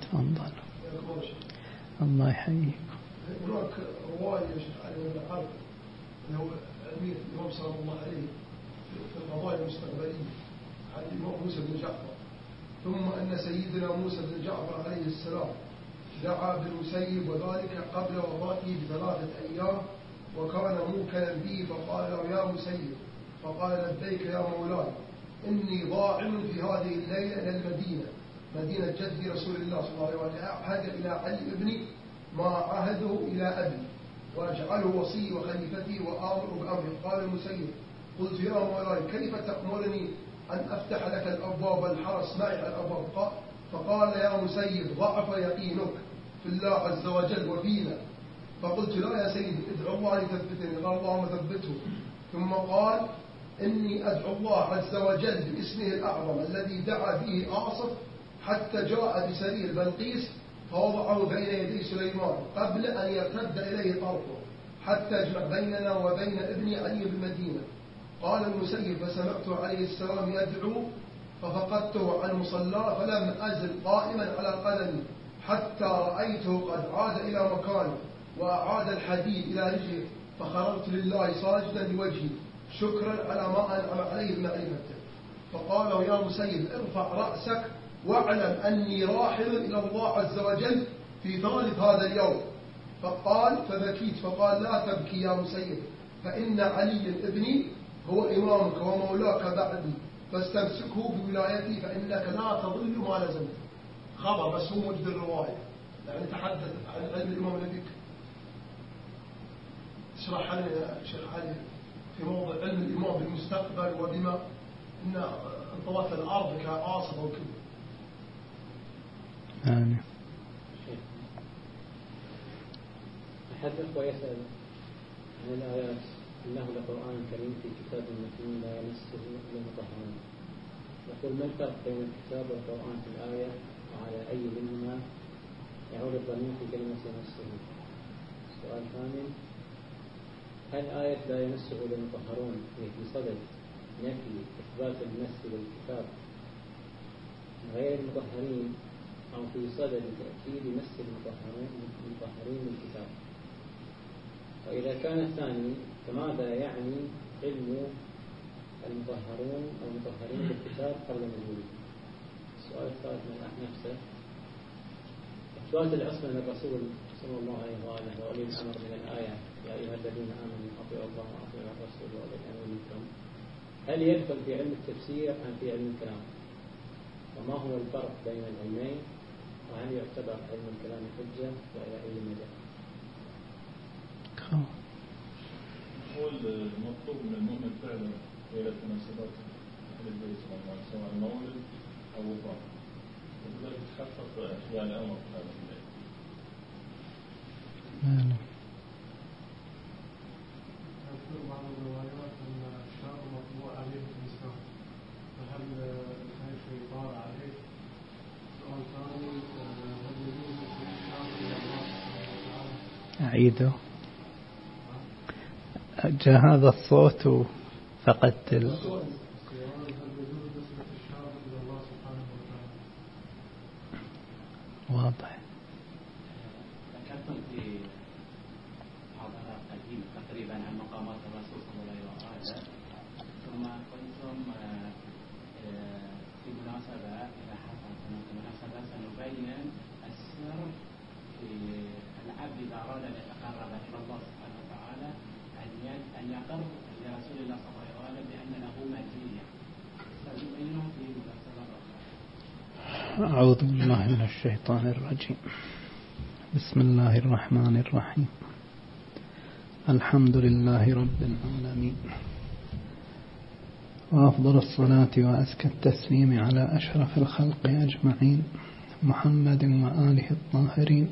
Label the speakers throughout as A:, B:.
A: تفضل. الله يحييك.
B: هناك رواية على الحرب أنه أمير الإمام صلى الله عليه في القضايا المستقبلية عن الإمام موسى بن جعفر، ثم أن سيدنا موسى بن جعفر عليه السلام دعا بالمسيب وذلك قبل وفاته ب3 أيام، وكان موكلا به فقال له يا مسيب، فقال لبيك يا مولاي، إني ضاعن في هذه الليلة إلى المدينة، مدينة جد رسول الله صلى الله عليه وسلم، أعهد إلى علي ابني ما عهده إلى أبي، وأجعله وصي وخليفتي وآمر بأمره. قال المسيب قلت يا مولاي كيف تأمرني أن أفتح لك الأبواب والحرس معي على الأبواب؟ فقال يا مسيب ضعف يقينك في الله عز وجل وفينا. فقلت لا يا سيدي ادعو الله يثبتني، قال اللهم ثبته. ثم قال إني أدعو الله عز وجل باسمه الأعظم الذي دعا به آصف حتى جاء بسرير بلقيس فوضعه بين يدي سليمان قبل أن يرتد إليه طرفه حتى يجمع بيننا وبين ابني علي بالمدينة. قال المسيب فسمعت عليه السلام يدعو ففقدته عن مصلاه فلم أزل قائما على قدمي حتى رأيته قد عاد إلى مكانه وأعاد الحديد إلى رجله، فخررت لله ساجدا لوجهي شكرا على ما أنعم عليه بمعرفته. فقال يا مسيب ارفع رأسك واعلم أني راحل إلى الله عز وجل في ثالث هذا اليوم. فقال فبكيت، فقال لا تبكي يا مسيب، فإن علي ابني هو إمامك ومولاك بعدي، فاستمسكه بولايتي فإنك لا تضل ما لزمت. خبر بس هو موجود الرواية، يعني تحدث عن علم الإمام الذي اشرح لنا يا شيخ علي في موضوع علم الإمام بالمستقبل وبما إن انطوت الأرض كعاصف وكذا.
A: آمين.
C: أحد الأخوة يسأل عن الآيات إنه لقرآن كريم في كتاب مكنون لا يمسه إلا المطهرون. يقول ما الفرق بين الكتاب والقرآن في الآية وعلى أي منهما يعود الضمير في كلمة يمسه؟ السؤال الثاني هل آية لا يمسه إلا المطهرون هي في صدد نفي إثبات المس للكتاب غير المطهرين أو في صدد تأكيد مس المطهرين للكتاب؟ وإذا كان الثاني فماذا يعني علم المطهرون أو المطهرين بالكتاب قبل نزوله؟ السؤال الثالث من نفسه إثبات العصمة للرسول صلى الله عليه وآله وأولي الأمر من الآية يا أيها الذين آمنوا أطيعوا الله وأطيعوا الرسول وأولي الأمر منكم، هل يدخل في علم التفسير أم في علم الكلام؟ وما هو الفرق بين العلمين؟ وهل يعتبر علم الكلام حجة وإلى أي مدى؟
D: هو المطلوب من المؤمن فعلا ليلة مناسبات أهل البيت سواء المولد أو الوفاة، وبذلك تحقق إحياء الأمر في هذا الليل.
B: يذكر بعض الروايات أن الشاب مطبوع عليه في الإسلام، فهل هذا شيء طار عليه؟ سؤال ثاني هل يجوز الإسلام إلى الله سبحانه وتعالى؟
A: أعيده. جاء هذا الصوت فقدت واضح.
E: ذكرتم في محاضرة قديمة تقريبا عن مقامات الرسول صلى الله عليه وآله، ثم قلتم في مناسبة إذا حصلت هناك مناسبة سنبين السر في العبد إذا أراد أن يتقرب إلى الله سبحانه وتعالى أن يقر لرسول الله صلى الله عليه وآله بأن له مزية، سنبينه في مناسبة أخرى.
A: أعوذ بالله من الشيطان الرجيم. بسم الله الرحمن الرحيم. الحمد لله رب العالمين، وأفضل الصلاة وأزكى التسليم على أشرف الخلق أجمعين محمد وآله الطاهرين.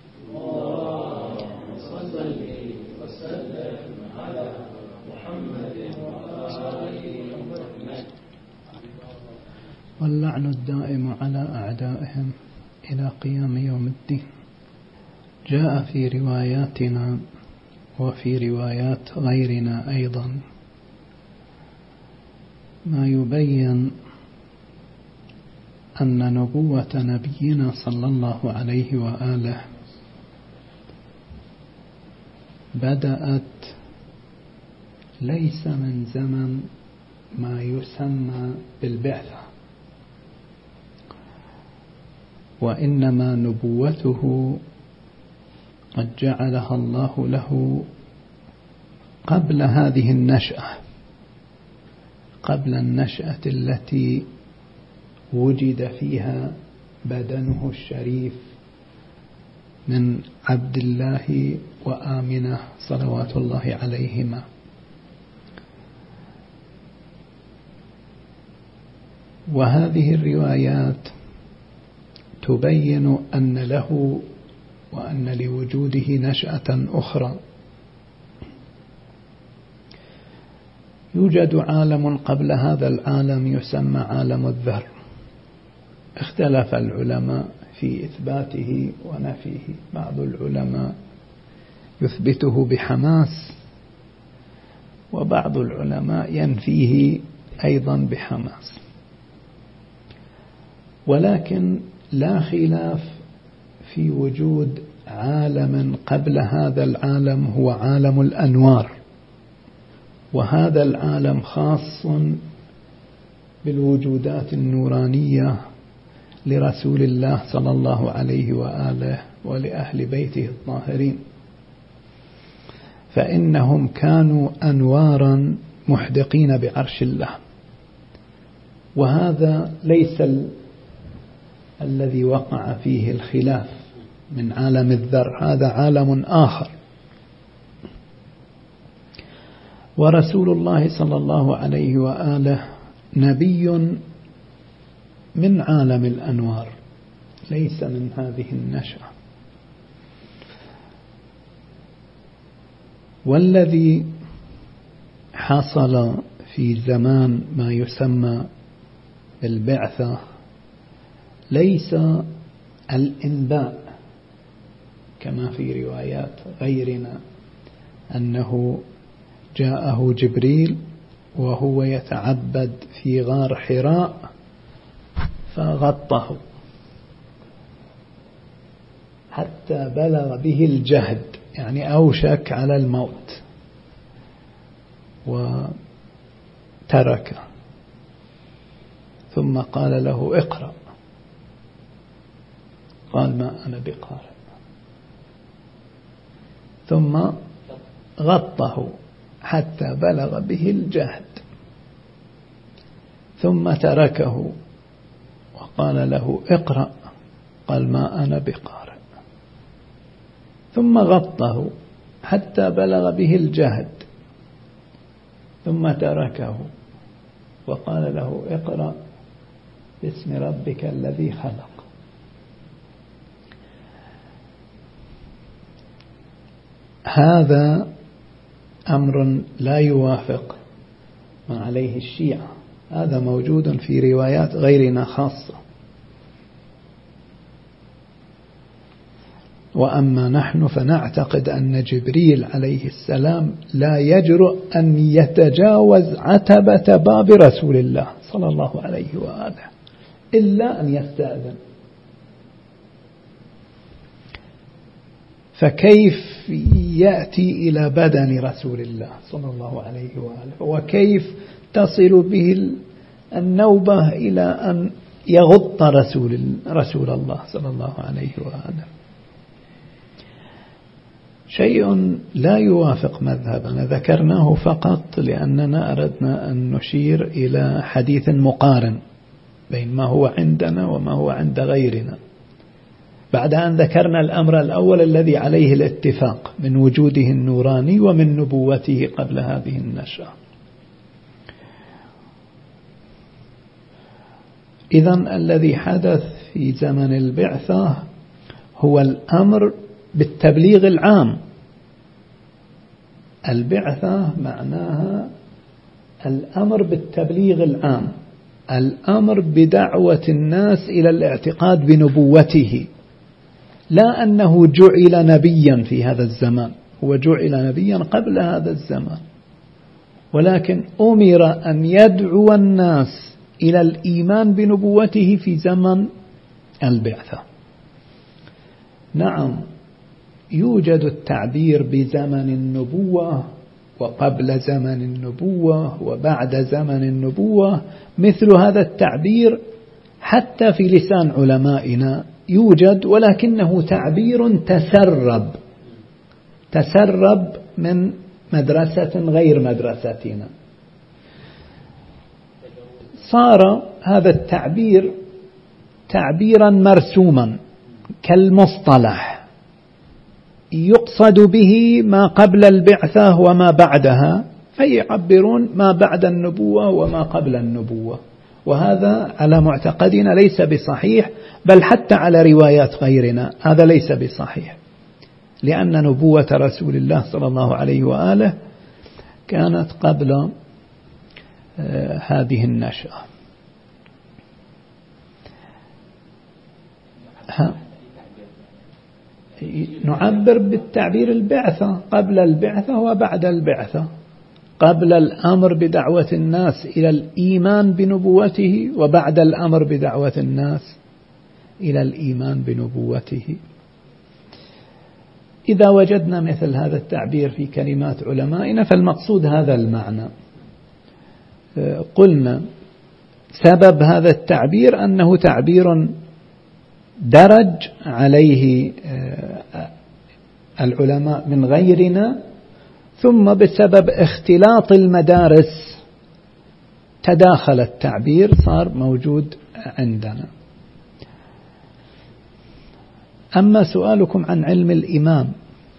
A: واللعن الدائم على أعدائهم إلى قيام يوم الدين. جاء في رواياتنا وفي روايات غيرنا أيضا ما يبين أن نبوة نبينا صلى الله عليه وآله بدأت ليس من زمن ما يسمى بالبعثة، وإنما نبوته قد جعلها الله له قبل هذه النشأة، قبل النشأة التي وجد فيها بدنه الشريف من عبد الله وآمنة صلوات الله عليهما. وهذه الروايات تبين أن له وأن لوجوده نشأة أخرى. يوجد عالم قبل هذا العالم يسمى عالم الذر، اختلف العلماء في إثباته ونفيه. بعض العلماء يثبته بحماس، وبعض العلماء ينفيه أيضا بحماس، ولكن لا خلاف في وجود عالم قبل هذا العالم هو عالم الأنوار، وهذا العالم خاص بالوجودات النورانية لرسول الله صلى الله عليه وآله ولأهل بيته الطاهرين، فإنهم كانوا أنوارا محدقين بعرش الله. وهذا ليس الذي وقع فيه الخلاف من عالم الذر، هذا عالم آخر. ورسول الله صلى الله عليه وآله نبي من عالم الأنوار، ليس من هذه النشأة. والذي حصل في زمان ما يسمى بالبعثة ليس الإنباء كما في روايات غيرنا أنه جاءه جبريل وهو يتعبد في غار حراء فغطه حتى بلغ به الجهد، يعني أوشك على الموت، وتركه، ثم قال له اقرأ، قال ما أنا بقارئ، ثم غطه حتى بلغ به الجهد، ثم تركه وقال له اقرأ، قال ما أنا بقارئ، ثم غطه حتى بلغ به الجهد، ثم تركه وقال له اقرأ باسم ربك الذي خلق. هذا أمر لا يوافق ما عليه الشيعة، هذا موجود في روايات غيرنا خاصة. وأما نحن فنعتقد أن جبريل عليه السلام لا يجرؤ أن يتجاوز عتبة باب رسول الله صلى الله عليه وآله إلا أن يستأذن. فكيف يأتي إلى بدن رسول الله صلى الله عليه وآله، وكيف تصل به النوبة إلى أن يغط رسول الله صلى الله عليه وآله؟ شيء لا يوافق مذهبنا، ذكرناه فقط لأننا أردنا أن نشير إلى حديث مقارن بين ما هو عندنا وما هو عند غيرنا، بعد أن ذكرنا الأمر الأول الذي عليه الاتفاق من وجوده النوراني ومن نبوته قبل هذه النشأة. إذن الذي حدث في زمن البعثة هو الأمر بالتبليغ العام. البعثة معناها الأمر بالتبليغ العام، الأمر بدعوة الناس إلى الاعتقاد بنبوته، لا أنه جعل نبيا في هذا الزمان، هو جعل نبيا قبل هذا الزمان، ولكن أمر أن يدعو الناس إلى الإيمان بنبوته في زمن البعثة. نعم، يوجد التعبير بزمن النبوة وقبل زمن النبوة وبعد زمن النبوة، مثل هذا التعبير حتى في لسان علمائنا يوجد، ولكنه تعبير تسرب من مدرسة غير مدرستنا. صار هذا التعبير تعبيرا مرسوما كالمصطلح، يقصد به ما قبل البعثة وما بعدها، فيعبرون ما بعد النبوة وما قبل النبوة، وهذا على معتقدنا ليس بصحيح، بل حتى على روايات غيرنا هذا ليس بصحيح، لأن نبوة رسول الله صلى الله عليه وآله كانت قبل هذه النشأة. نعبر بالتعبير البعثة، قبل البعثة وبعد البعثة، قبل الأمر بدعوة الناس إلى الإيمان بنبوته، وبعد الأمر بدعوة الناس إلى الإيمان بنبوته. إذا وجدنا مثل هذا التعبير في كلمات علمائنا فالمقصود هذا المعنى. قلنا سبب هذا التعبير أنه تعبير درج عليه العلماء من غيرنا، ثم بسبب اختلاط المدارس تداخل التعبير صار موجود عندنا. أما سؤالكم عن علم الإمام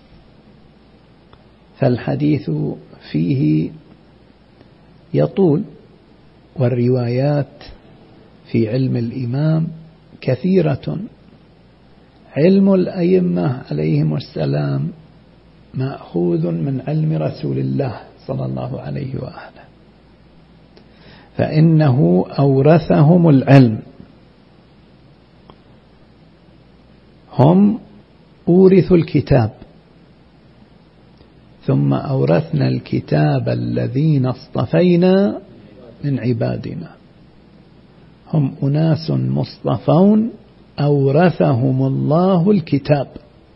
A: فالحديث فيه يطول، والروايات في علم الإمام كثيرة. علم الأئمة عليهم السلام مأخوذ من علم رسول الله صلى الله عليه وآله، فإنه أورثهم العلم، هم أورثوا الكتاب، ثم أورثنا الكتاب الذين اصطفينا من عبادنا. هم أناس مصطفون أورثهم الله الكتاب،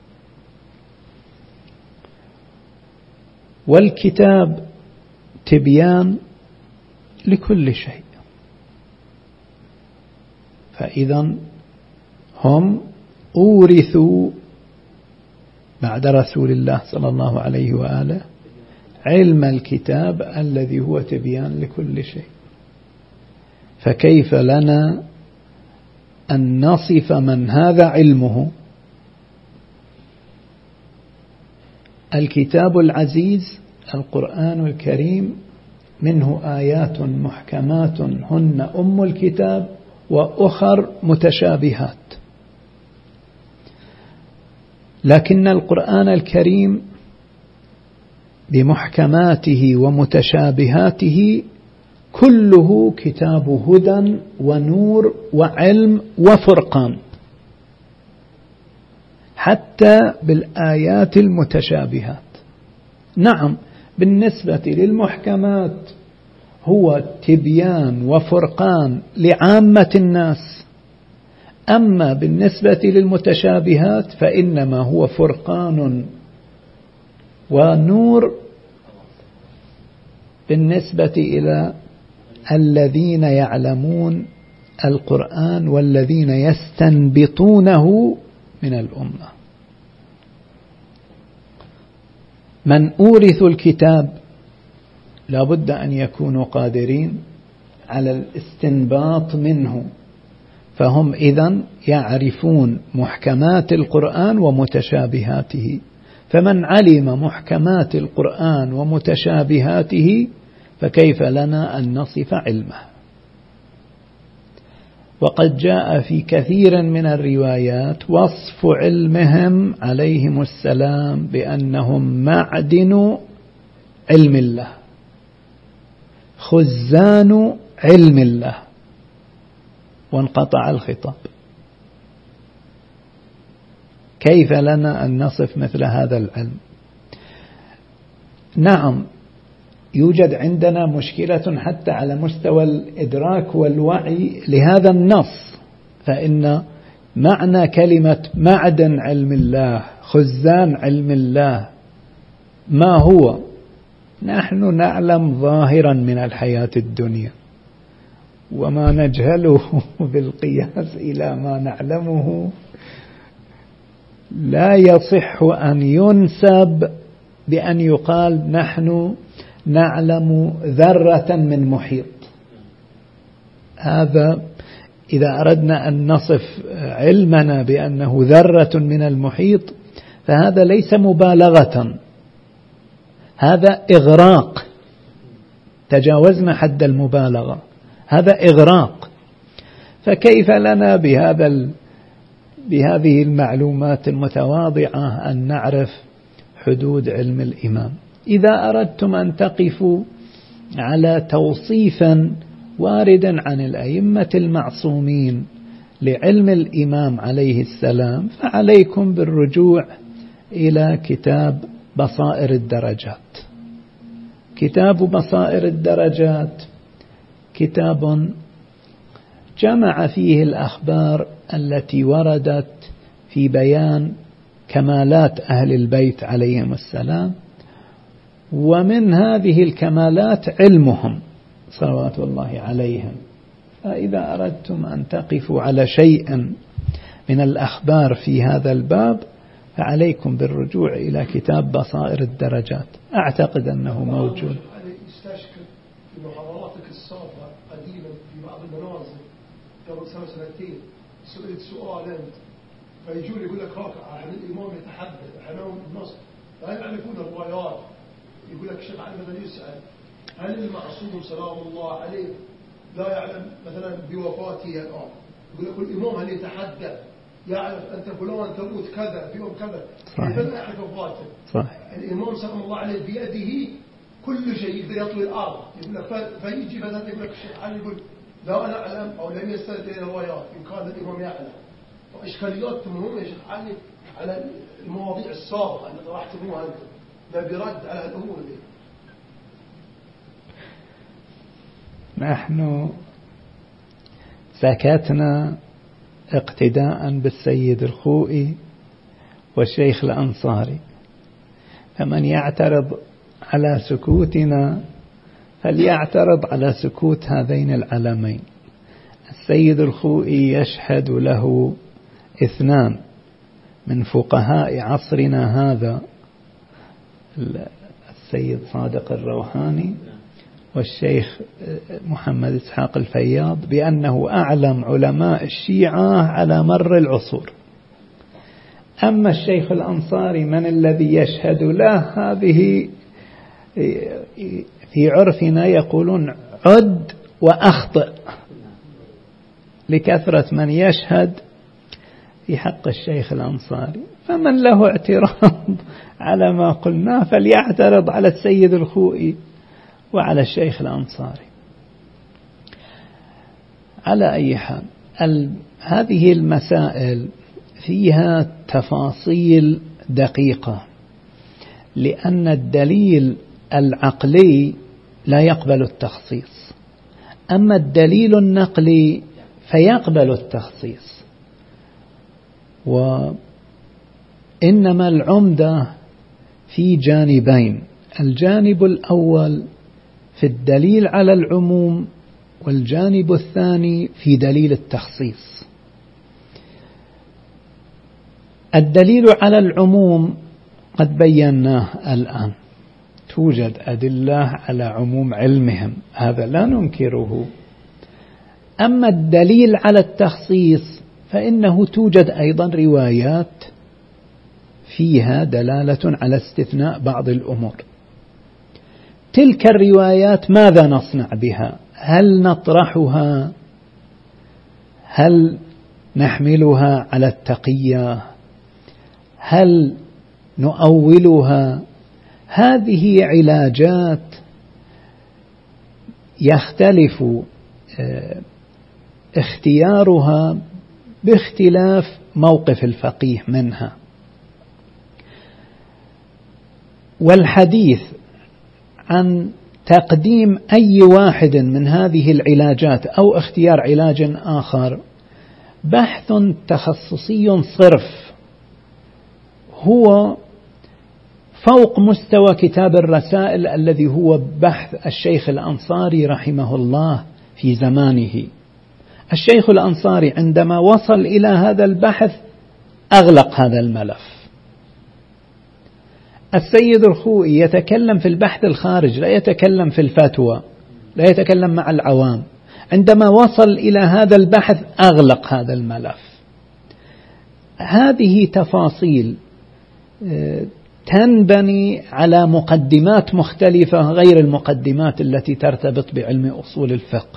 A: والكتاب تبيان لكل شيء، فإذا هم أورثوا بعد رسول الله صلى الله عليه وآله علم الكتاب الذي هو تبيان لكل شيء، فكيف لنا أن نصف من هذا علمه؟ الكتاب العزيز القرآن الكريم منه آيات محكمات هن أم الكتاب وأخر متشابهات، لكن القرآن الكريم بمحكماته ومتشابهاته كله كتاب هدى ونور وعلم وفرقان، حتى بالآيات المتشابهات. نعم، بالنسبة للمحكمات هو تبيان وفرقان لعامة الناس، أما بالنسبة للمتشابهات فإنما هو فرقان ونور بالنسبة إلى الذين يعلمون القرآن والذين يستنبطونه من الأمة. من أورث الكتاب لابد أن يكونوا قادرين على الاستنباط منه، فهم إذن يعرفون محكمات القرآن ومتشابهاته، فمن علم محكمات القرآن ومتشابهاته فكيف لنا أن نصف علمه؟ وقد جاء في كثير من الروايات وصف علمهم عليهم السلام بأنهم معدن علم الله، خزان علم الله، وانقطع الخطاب. كيف لنا أن نصف مثل هذا العلم؟ نعم، يوجد عندنا مشكلة حتى على مستوى الإدراك والوعي لهذا النص. فإن معنى كلمة معدن علم الله، خزان علم الله، ما هو؟ نحن نعلم ظاهرا من الحياة الدنيا، وما نجهله بالقياس إلى ما نعلمه لا يصح أن ينسب بأن يقال نحن نعلم ذرة من محيط. هذا إذا أردنا أن نصف علمنا بأنه ذرة من المحيط فهذا ليس مبالغة، هذا إغراق، تجاوزنا حد المبالغة، هذا إغراق. فكيف لنا بهذه المعلومات المتواضعة أن نعرف حدود علم الإمام؟ إذا أردتم أن تقفوا على توصيف وارد عن الأئمة المعصومين لعلم الإمام عليه السلام فعليكم بالرجوع إلى كتاب بصائر الدرجات. كتاب بصائر الدرجات كتاب جمع فيه الأخبار التي وردت في بيان كمالات أهل البيت عليهم السلام، ومن هذه الكمالات علمهم صلوات الله عليهم. فإذا أردتم أن تقفوا على شيء من الأخبار في هذا الباب فعليكم بالرجوع إلى كتاب بصائر الدرجات، أعتقد أنه موجود.
B: يستشكل في محاضراتك السابقة قديما في بعض المنازل قبل سنتين سئلت سؤال أنت فيجون يقول لك راكع عن الإمام يتحدث عنهم النص لا يعرفون الروايات، يقول لك الشيخ علي مثلا يسأل هل المعصوم سلام الله عليه لا يعلم مثلا بوفاته الآن؟ يقول لك الإمام هل يتحدث يعرف أنت فلان تموت كذا في يوم كذا، فلا يعرف وفاته. صحيح. الإمام سلام الله عليه بيده كل شيء يقدر يطوي الأرض. يقول لك فيجي مثلا يقول لك الشيخ علي يقول لا أنا أعلم أو لم يستند إلى الروايات إن كان الإمام يعلم. وإشكاليات مهمة يا شيخ علي على المواضيع السابقة اللي طرحتموها أنتم، ده برد على الأمور دي.
A: نحن سكتنا اقتداء بالسيد الخوئي والشيخ الأنصاري، فمن يعترض على سكوتنا فليعترض على سكوت هذين العلمين. السيد الخوئي يشهد له 2 من فقهاء عصرنا هذا، السيد صادق الروحاني والشيخ محمد إسحاق الفياض، بأنه أعلم علماء الشيعة على مر العصور. أما الشيخ الأنصاري من الذي يشهد له؟ هذه في عرفنا يقولون عد وأخطئ لكثرة من يشهد في حق الشيخ الأنصاري. فمن له اعتراض على ما قلناه فليعترض على السيد الخوئي وعلى الشيخ الأنصاري. على أي حال هذه المسائل فيها تفاصيل دقيقة، لأن الدليل العقلي لا يقبل التخصيص، أما الدليل النقلي فيقبل التخصيص. وإنما العمدة في جانبين: الجانب الأول في الدليل على العموم، والجانب الثاني في دليل التخصيص. الدليل على العموم قد بيناه الآن، توجد أدلة على عموم علمهم، هذا لا ننكره. أما الدليل على التخصيص فإنه توجد أيضا روايات فيها دلالة على استثناء بعض الأمور. تلك الروايات ماذا نصنع بها؟ هل نطرحها؟ هل نحملها على التقية؟ هل نؤولها؟ هذه علاجات يختلف اختيارها باختلاف موقف الفقيه منها. والحديث عن تقديم أي واحد من هذه العلاجات أو اختيار علاج آخر بحث تخصصي صرف، هو فوق مستوى كتاب الرسائل الذي هو بحث الشيخ الأنصاري رحمه الله في زمانه. الشيخ الأنصاري عندما وصل إلى هذا البحث أغلق هذا الملف. السيد الخوئي يتكلم في البحث الخارج، لا يتكلم في الفتوى، لا يتكلم مع العوام. عندما وصل إلى هذا البحث أغلق هذا الملف. هذه تفاصيل تنبني على مقدمات مختلفة غير المقدمات التي ترتبط بعلم أصول الفقه،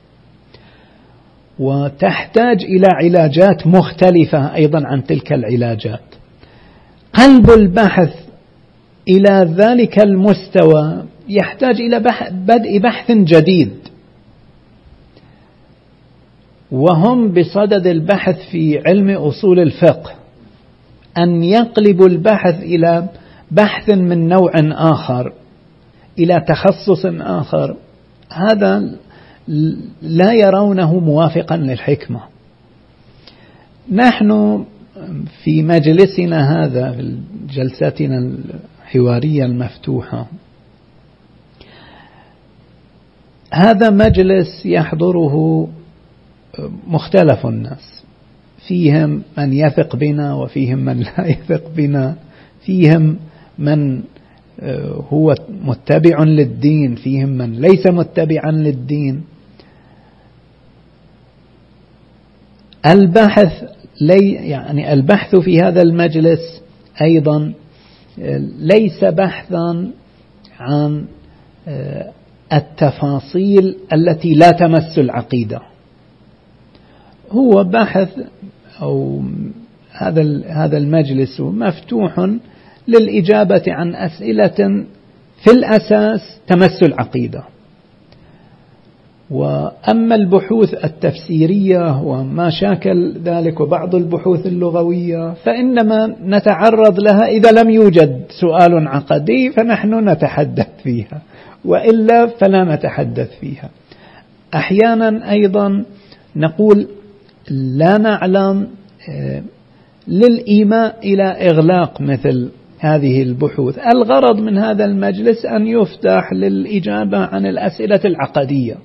A: وتحتاج إلى علاجات مختلفة أيضا عن تلك العلاجات. قلب البحث إلى ذلك المستوى يحتاج إلى بدء بحث جديد، وهم بصدد البحث في علم أصول الفقه أن يقلبوا البحث إلى بحث من نوع آخر، إلى تخصص آخر. هذا لا يرونه موافقا للحكمة. نحن في مجلسنا هذا، في جلساتنا الحوارية المفتوحة، هذا مجلس يحضره مختلف الناس، فيهم من يثق بنا وفيهم من لا يثق بنا، فيهم من هو متبع للدين، فيهم من ليس متبعا للدين. البحث في هذا المجلس أيضا ليس بحثا عن التفاصيل التي لا تمس العقيدة، هو بحث أو هذا المجلس مفتوح للإجابة عن أسئلة في الأساس تمس العقيدة. وأما البحوث التفسيرية وما شاكل ذلك وبعض البحوث اللغوية فإنما نتعرض لها إذا لم يوجد سؤال عقدي فنحن نتحدث فيها، وإلا فلا نتحدث فيها. أحيانا أيضا نقول لا نعلم للإيماء إلى إغلاق مثل هذه البحوث. الغرض من هذا المجلس أن يفتح للإجابة عن الأسئلة العقدية،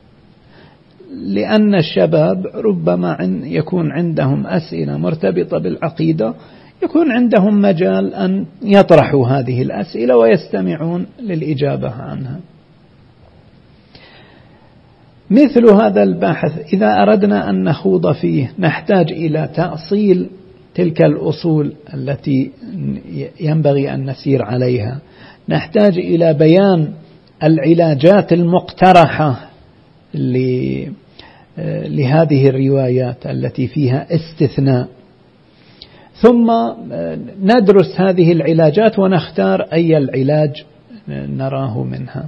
A: لأن الشباب ربما يكون عندهم أسئلة مرتبطة بالعقيدة، يكون عندهم مجال أن يطرحوا هذه الأسئلة ويستمعون للإجابة عنها. مثل هذا البحث إذا أردنا أن نخوض فيه نحتاج إلى تأصيل تلك الأصول التي ينبغي أن نسير عليها، نحتاج إلى بيان العلاجات المقترحة لهذه الروايات التي فيها استثناء، ثم ندرس هذه العلاجات ونختار أي العلاج نراه منها.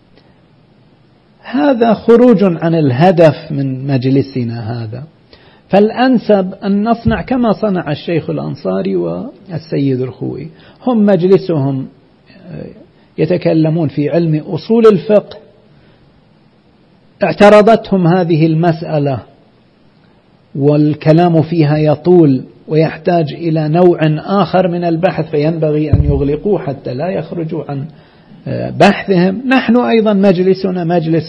A: هذا خروج عن الهدف من مجلسنا هذا، فالأنسب أن نصنع كما صنع الشيخ الأنصاري والسيد الخوئي. هم مجلسهم يتكلمون في علم أصول الفقه، اعترضتهم هذه المسألة والكلام فيها يطول ويحتاج إلى نوع آخر من البحث، فينبغي أن يغلقوه حتى لا يخرجوا عن بحثهم. نحن أيضا مجلسنا مجلس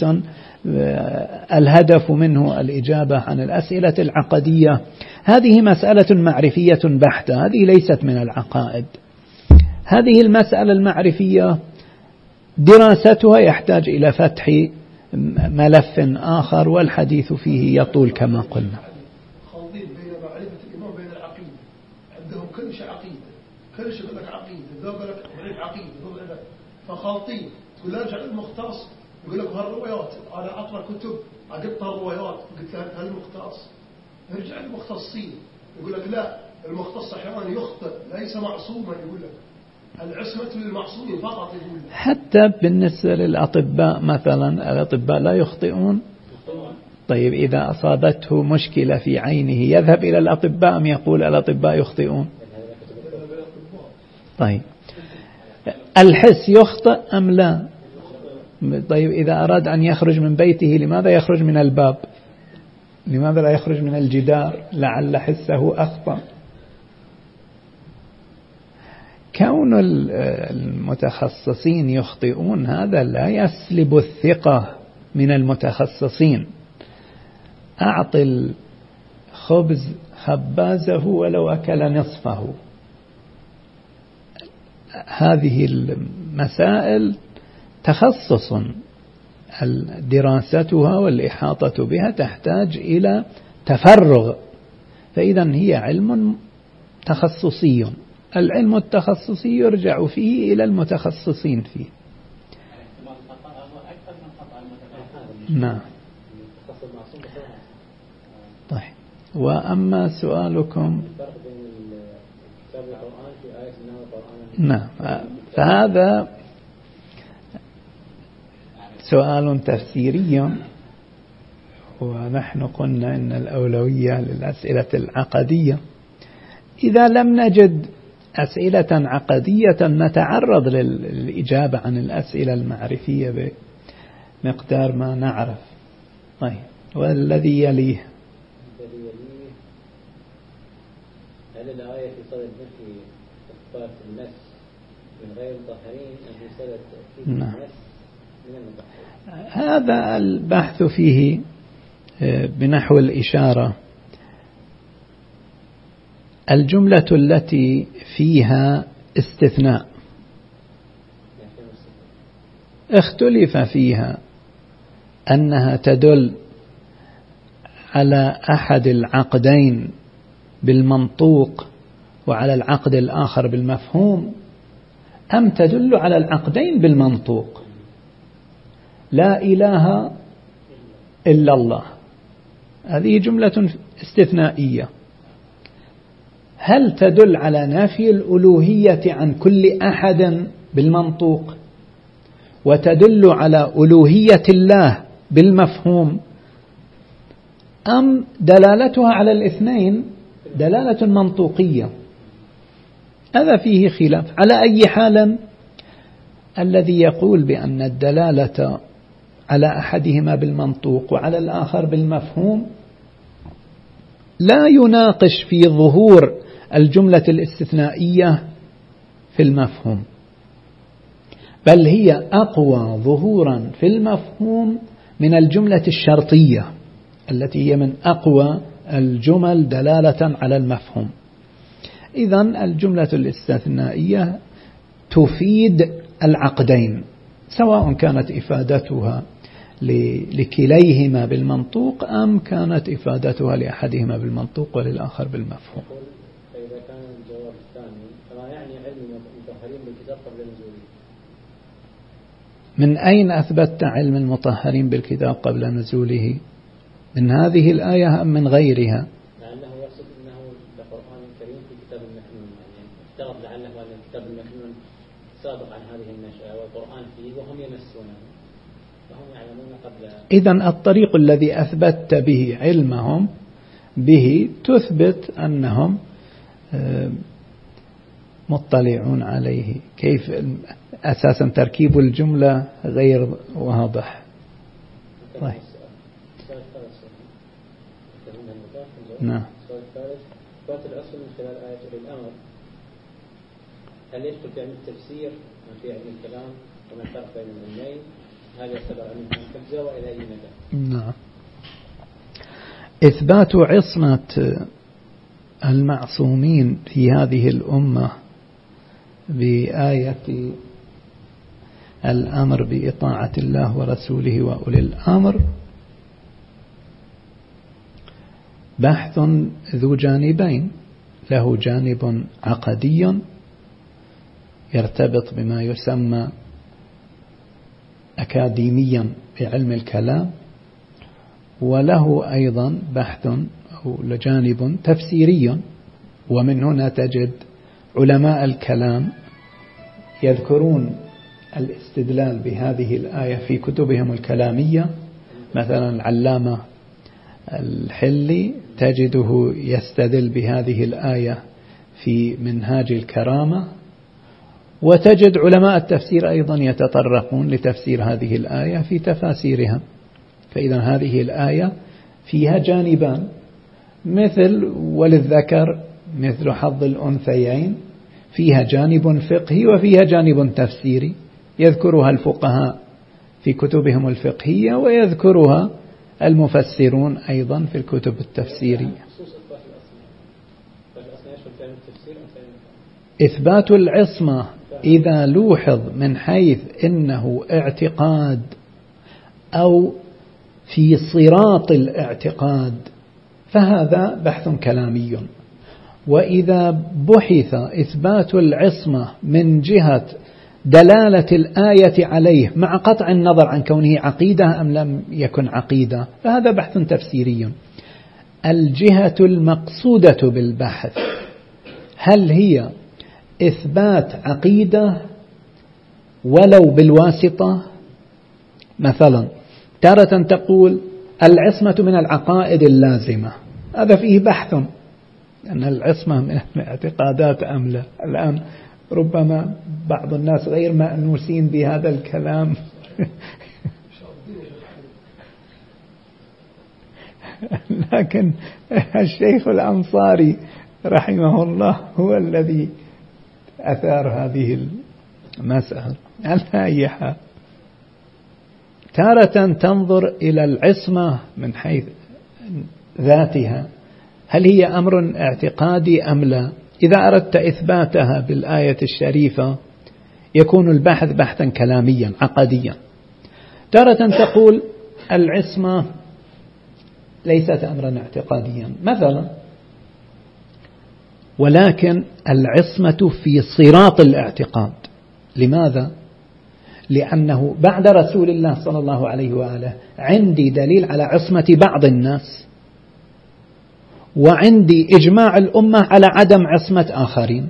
A: الهدف منه الإجابة عن الأسئلة العقدية. هذه مسألة معرفية بحتة، هذه ليست من العقائد. هذه المسألة المعرفية دراستها يحتاج إلى فتح ملف آخر والحديث فيه يطول كما قلنا.
B: خلطين بين معرفة الإمام وبين العقيدة. عندهم كل شيء عقيدة، كل شيء يقول لك عقيدة، ذا يقول لك عقيدة، فخلطين. تقول له ارجع للمختص، يقول لك هالروايات أنا أقرأ كتب عقدت الروايات، قلت له هل المختص؟ ارجع للمختصين، يقول لك لا، المختص أحيانا يخطئ ليس معصوما، يقول لك العصمة للمعصومين فقط. يقول لك
A: حتى بالنسبة للأطباء مثلا، الأطباء لا يخطئون. طيب إذا أصابته مشكلة في عينه يذهب إلى الأطباء أم يقول الأطباء يخطئون؟ طيب الحس يخطئ أم لا؟ طيب إذا أراد أن يخرج من بيته لماذا يخرج من الباب؟ لماذا لا يخرج من الجدار؟ لعل حسه أخطأ. كون المتخصصين يخطئون هذا لا يسلب الثقة من المتخصصين. أعطي الخبز خبازه ولو أكل نصفه. هذه المسائل تخصص دراستها والإحاطة بها تحتاج إلى تفرغ، فإذا هي علم تخصصي. العلم التخصصي يرجع فيه إلى المتخصصين فيه. نعم. طيب، وأما سؤالكم، نعم، فهذا سؤال تفسيري، ونحن قلنا إن الأولوية للأسئلة العقدية. إذا لم نجد أسئلة عقدية نتعرض للإجابة عن الأسئلة المعرفية بمقدار ما نعرف. طيب، والذي يليه،
C: هل الآية في صدد نفي إثبات المس من غير المطهرين أم في صدد تأكيد المس من المطهرين؟
A: هذا البحث فيه بنحو الإشارة. الجملة التي فيها استثناء اختلف فيها أنها تدل على أحد العقدين بالمنطوق وعلى العقد الآخر بالمفهوم، أم تدل على العقدين بالمنطوق. لا إله إلا الله، هذه جملة استثنائية. هل تدل على نفي الألوهية عن كل أحد بالمنطوق وتدل على ألوهية الله بالمفهوم، أم دلالتها على الاثنين دلالة منطوقية؟ هذا فيه خلاف. على أي حال، الذي يقول بأن الدلالة على أحدهما بالمنطوق وعلى الآخر بالمفهوم لا يناقش في ظهور الجملة الاستثنائية في المفهوم، بل هي أقوى ظهورا في المفهوم من الجملة الشرطية التي هي من أقوى الجمل دلالة على المفهوم. إذن الجملة الاستثنائية تفيد العقدين، سواء كانت إفادتها لكليهما بالمنطوق أم كانت إفادتها لأحدهما بالمنطوق وللآخر بالمفهوم.
C: فإذا كان الجواب الثاني فما يعني علم المطهرين بالكتاب قبل نزوله؟
A: من أين أثبتت علم المطهرين بالكتاب قبل نزوله؟ من هذه الآية أم من غيرها؟
C: لعله يقصد أنه القرآن الكريم في كتاب المكنون، يعني افترض لعله أن الكتاب المكنون سابق عن هذه النشأة والقرآن فيه وهم يمسونه فهم يعلمون قبل.
A: إذن الطريق الذي أثبت به علمهم به تثبت أنهم مطلعون عليه. كيف أساسا تركيب الجملة غير واضح. طيب، نعم.
C: السؤال الثالث، إثبات الأصل من خلال آية الأمر، هل يدخل في علم التفسير أم في علم الكلام وما الفرق بين العلمين؟ هذا يعتبر علم حمزة وإلى أي مدى؟
A: نعم. إثبات عصمة المعصومين في هذه الأمة بآية الأمر بإطاعة الله ورسوله وأولي الأمر بحث ذو جانبين، له جانب عقدي يرتبط بما يسمى أكاديميا بعلم الكلام، وله أيضا بحث أو جانب تفسيري. ومن هنا تجد علماء الكلام يذكرون الاستدلال بهذه الآية في كتبهم الكلامية. مثلا العلامة الحلي تجده يستدل بهذه الآية في منهاج الكرامة، وتجد علماء التفسير أيضا يتطرقون لتفسير هذه الآية في تفاسيرها. فإذا هذه الآية فيها جانبان، مثل وللذكر مثل حظ الأنثيين، فيها جانب فقهي وفيها جانب تفسيري، يذكرها الفقهاء في كتبهم الفقهية ويذكرها المفسرون أيضا في الكتب التفسيرية. إثبات العصمة إذا لوحظ من حيث إنه اعتقاد أو في صراط الاعتقاد فهذا بحث كلامي. وإذا بحث إثبات العصمة من جهة دلالة الآية عليه مع قطع النظر عن كونه عقيدة أم لم يكن عقيدة فهذا بحث تفسيري. الجهة المقصودة بالبحث هل هي إثبات عقيدة ولو بالواسطة؟ مثلا تارة تقول العصمة من العقائد اللازمة، هذا فيه بحث أن العصمة من الاعتقادات أم لا. الآن ربما بعض الناس غير مأنوسين بهذا الكلام لكن الشيخ الأنصاري رحمه الله هو الذي أثار هذه المسألة. على أي حال تارة تنظر إلى العصمة من حيث ذاتها هل هي أمر اعتقادي أم لا. إذا أردت إثباتها بالآية الشريفة يكون البحث بحثا كلاميا عقديا. تارة تقول العصمة ليست أمرا اعتقاديا مثلا، ولكن العصمة في صراط الاعتقاد. لماذا؟ لأنه بعد رسول الله صلى الله عليه وآله عندي دليل على عصمة بعض الناس، وعندي إجماع الأمة على عدم عصمة آخرين.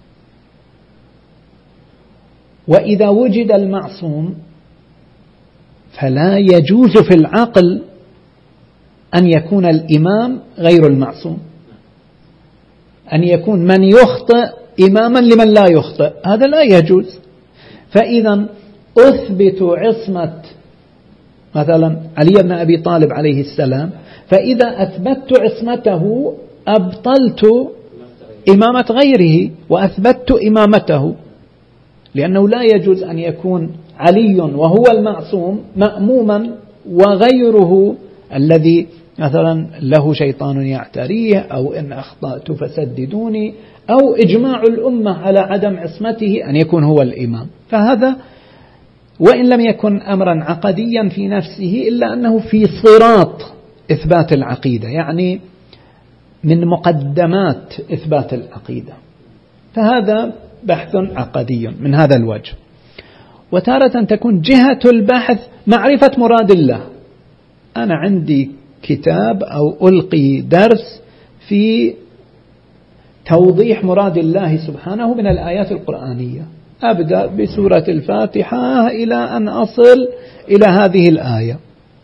A: وإذا وجد المعصوم فلا يجوز في العقل أن يكون الإمام غير المعصوم، أن يكون من يخطئ إماما لمن لا يخطئ، هذا لا يجوز. فإذا أثبت عصمة مثلا علي بن أبي طالب عليه السلام، فإذا أثبت عصمته أبطلت إمامة غيره وأثبت إمامته، لأنه لا يجوز أن يكون علي وهو المعصوم مأموما وغيره الذي مثلا له شيطان يعتريه أو إن أخطأت فسددوني أو إجماع الأمة على عدم عصمته أن يكون هو الإمام. فهذا وإن لم يكن أمرا عقديا في نفسه إلا أنه في صراط إثبات العقيدة، يعني من مقدمات إثبات العقيدة، فهذا بحث عقدي من هذا الوجه. وتارة تكون جهة البحث معرفة مراد الله. أنا عندي كتاب أو ألقي درس في توضيح مراد الله سبحانه من الآيات القرآنية، أبدأ بسورة الفاتحة إلى أن أصل إلى هذه الآية،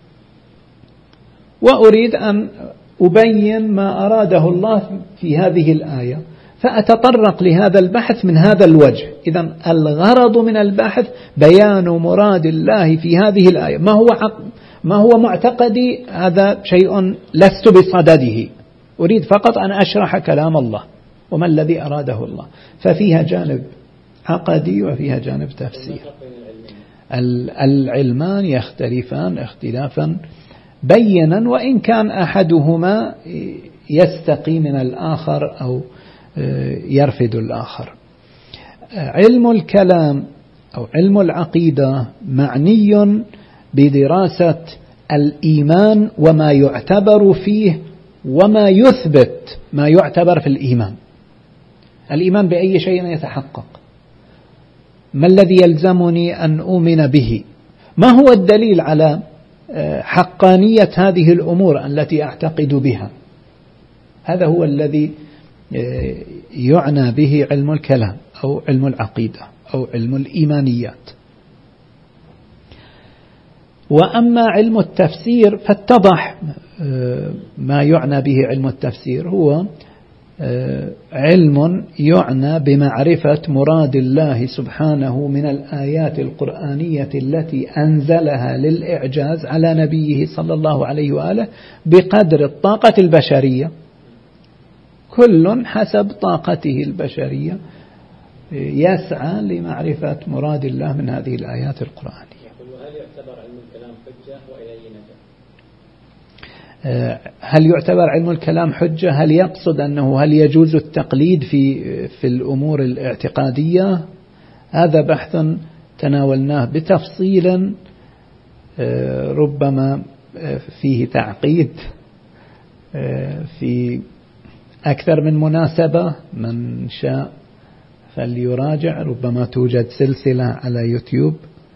A: وأريد أن أبين ما أراده الله في هذه الآية، فأتطرق لهذا البحث من هذا الوجه. إذن الغرض من البحث بيان مراد الله في هذه الآية. ما هو معتقدي هذا شيء لست بصدده، أريد فقط أن أشرح كلام الله وما الذي أراده الله. ففيها جانب عقدي وفيها جانب تفسير. العلمان يختلفان اختلافا بينا، وإن كان أحدهما يستقي من الآخر أو يرفض الآخر. علم الكلام أو علم العقيدة معني بدراسة الإيمان وما يعتبر فيه وما يثبت ما يعتبر في الإيمان. الإيمان بأي شيء يتحقق، ما الذي يلزمني أن أؤمن به، ما هو الدليل على حقانية هذه الأمور التي أعتقد بها. هذا هو الذي يعنى به علم الكلام أو علم العقيدة أو علم الإيمانيات. وأما علم التفسير فاتضح ما يعنى به علم التفسير هو علم يعنى بمعرفة مراد الله سبحانه من الآيات القرآنية التي أنزلها للإعجاز على نبيه صلى الله عليه وآله بقدر الطاقة البشرية، كل حسب طاقته البشرية يسعى لمعرفة مراد الله من هذه الآيات القرآنية.
C: هل يعتبر علم الكلام حجة وإليه نجا؟
A: هل يعتبر علم الكلام حجة؟ هل يقصد أنه هل يجوز التقليد في الأمور الاعتقادية؟ هذا بحث تناولناه بتفصيل ربما فيه تعقيد في أكثر من مناسبة، من شاء فليراجع، ربما توجد سلسلة على يوتيوب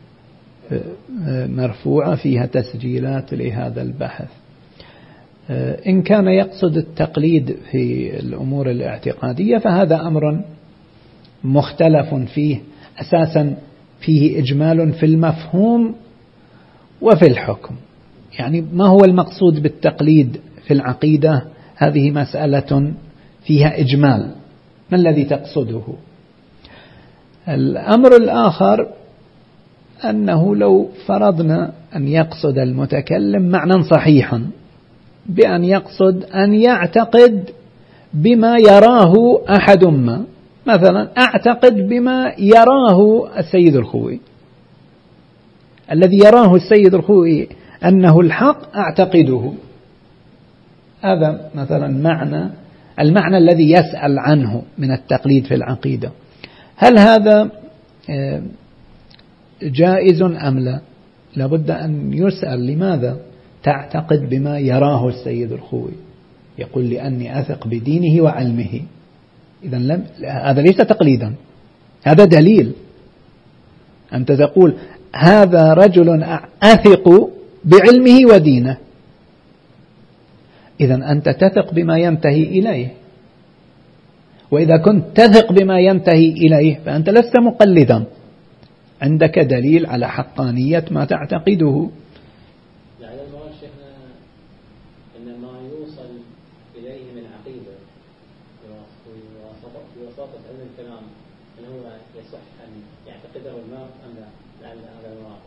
A: مرفوعة فيها تسجيلات لهذا البحث. إن كان يقصد التقليد في الأمور الاعتقادية فهذا أمر مختلف فيه، أساسا فيه إجمال في المفهوم وفي الحكم. يعني ما هو المقصود بالتقليد في العقيدة؟ هذه مسألة فيها إجمال، ما الذي تقصده؟ الأمر الآخر أنه لو فرضنا أن يقصد المتكلم معنى صحيحا بأن يقصد أن يعتقد بما يراه أحد ما، مثلا أعتقد بما يراه السيد الخوئي، الذي يراه السيد الخوئي أنه الحق أعتقده، هذا مثلا المعنى الذي يسأل عنه من التقليد في العقيدة. هل هذا جائز أم لا؟ لابد أن يسأل لماذا تعتقد بما يراه السيد الخوئي؟ يقول لأني أثق بدينه وعلمه. إذن هذا ليس تقليدا، هذا دليل. أنت تقول هذا رجل أثق بعلمه ودينه، إذن أنت تثق بما ينتهي إليه، وإذا كنت تثق بما ينتهي إليه فأنت لست مقلدا، عندك دليل على حقانية ما تعتقده.
C: يعني المراد شيخنا أن ما يوصل إليه من عقيدة بوساطة علم الكلام أن هو يصح أن يعتقده المرء أم لا؟ لعل هذا المراد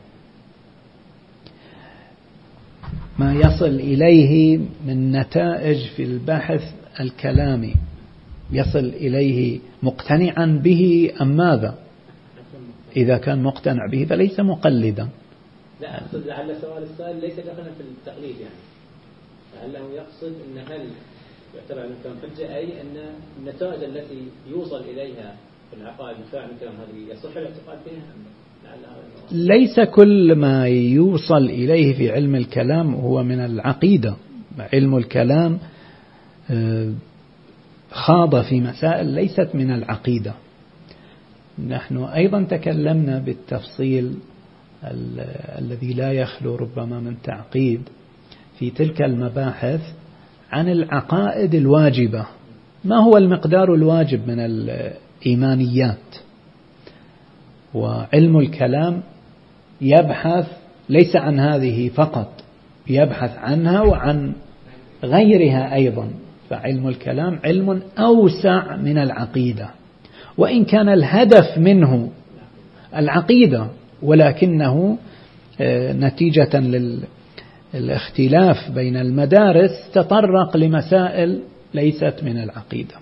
A: ما يصل إليه من نتائج في البحث الكلامي، يصل إليه مقتنعا به أم ماذا؟ إذا كان مقتنع به فليس مقلدا.
C: لا أقصد لعل سؤال السائل ليس دخلا في التقليد، يعني لعله يقصد أن هل يعتبر علم الكلام حجة، أي أن النتائج التي يوصل إليها في العقائد من فعل الكلام هذه يصح الاعتقاد فيها؟
A: ليس كل ما يوصل إليه في علم الكلام هو من العقيدة. علم الكلام خاض في مسائل ليست من العقيدة. نحن أيضا تكلمنا بالتفصيل الذي لا يخلو ربما من تعقيد في تلك المباحث عن العقائد الواجبة، ما هو المقدار الواجب من الإيمانيات. وعلم الكلام يبحث ليس عن هذه فقط، يبحث عنها وعن غيرها أيضا. فعلم الكلام علم أوسع من العقيدة، وإن كان الهدف منه العقيدة، ولكنه نتيجة للاختلاف بين المدارس تطرق لمسائل ليست من العقيدة.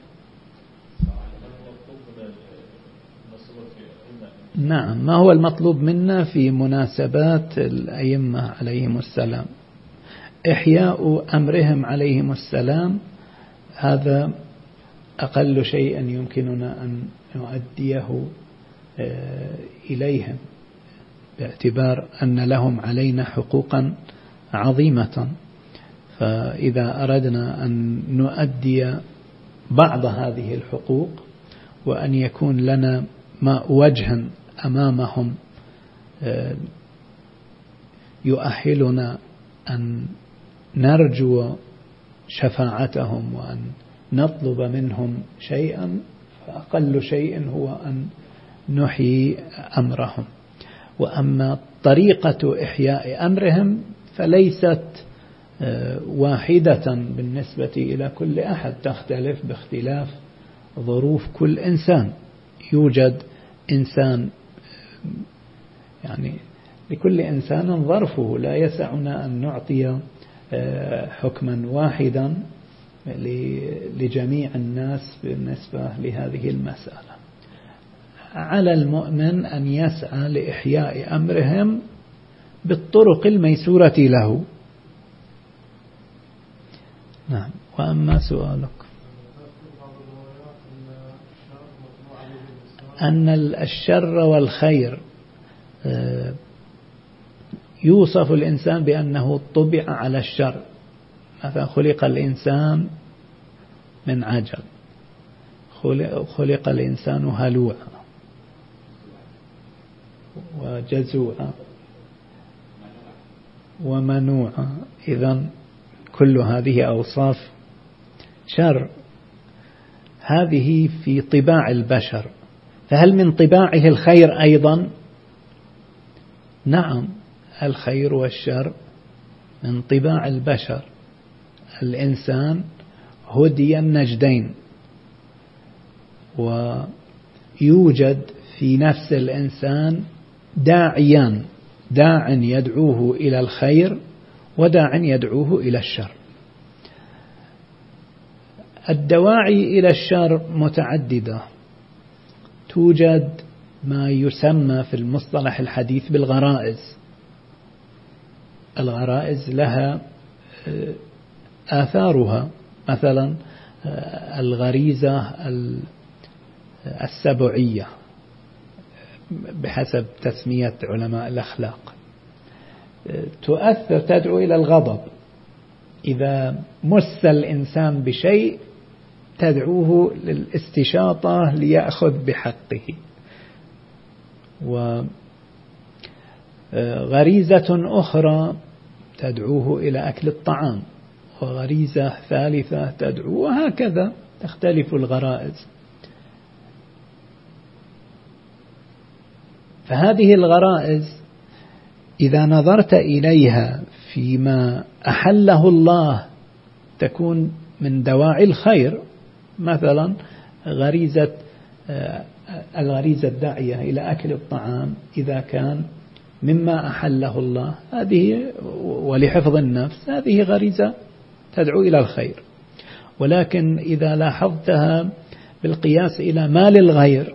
A: نعم، ما هو المطلوب منا في مناسبات الأئمة عليهم السلام؟ إحياء أمرهم عليهم السلام، هذا أقل شيء يمكننا أن نؤديه إليهم، باعتبار أن لهم علينا حقوقا عظيمة. فإذا أردنا أن نؤدي بعض هذه الحقوق وأن يكون لنا ما وجها أمامهم يؤهلنا أن نرجو شفاعتهم وأن نطلب منهم شيئا، فأقل شيء هو أن نحيي أمرهم. وأما طريقة إحياء أمرهم فليست واحدة بالنسبة إلى كل أحد، تختلف باختلاف ظروف كل إنسان. يوجد إنسان يعني لكل إنسان ظرفه، لا يسعنا أن نعطي حكما واحدا لجميع الناس بالنسبة لهذه المسألة. على المؤمن أن يسعى لإحياء أمرهم بالطرق الميسورة له. نعم. وأما سؤالك أن الشر والخير يوصف الإنسان بأنه طبع على الشر، مثلا خلق الإنسان من عجل، خلق الإنسان هلوعا وجزوعا ومنوعا، إذن كل هذه أوصاف شر، هذه في طباع البشر. فهل من طباعه الخير أيضا؟ نعم، الخير والشر من طباع البشر. الإنسان هدي النجدين، ويوجد في نفس الإنسان داعيان، داع يدعوه إلى الخير وداع يدعوه إلى الشر. الدواعي إلى الشر متعددة. توجد ما يسمى في المصطلح الحديث بالغرائز. الغرائز لها آثارها، مثلا الغريزة السبعية بحسب تسمية علماء الأخلاق، تؤثر، تدعو إلى الغضب. إذا مس الإنسان بشيء تدعوه للاستشاطة ليأخذ بحقه. وغريزة أخرى تدعوه إلى أكل الطعام، وغريزة ثالثة تدعو، وهكذا تختلف الغرائز. فهذه الغرائز إذا نظرت إليها فيما أحله الله تكون من دواعي الخير. مثلا الغريزة الداعية إلى أكل الطعام إذا كان مما أحله الله، هذه ولحفظ النفس، هذه غريزة تدعو إلى الخير. ولكن إذا لاحظتها بالقياس إلى مال الغير